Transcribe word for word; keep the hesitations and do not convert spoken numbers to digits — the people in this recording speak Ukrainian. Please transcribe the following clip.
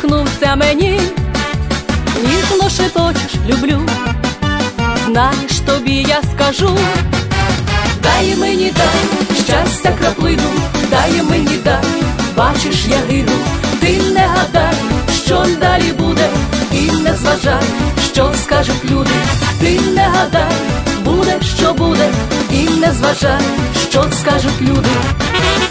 усміхнувся мені, ніжно шепочеш люблю. Знаєш, тобі я скажу, дай мені, дай щастя краплину, дай мені, дай, бачиш, я гину. Ти не гадай, що далі буде, і не зважай, що скажуть люди. Ти не гадай, буде, що буде, і не зважай, що скажуть люди.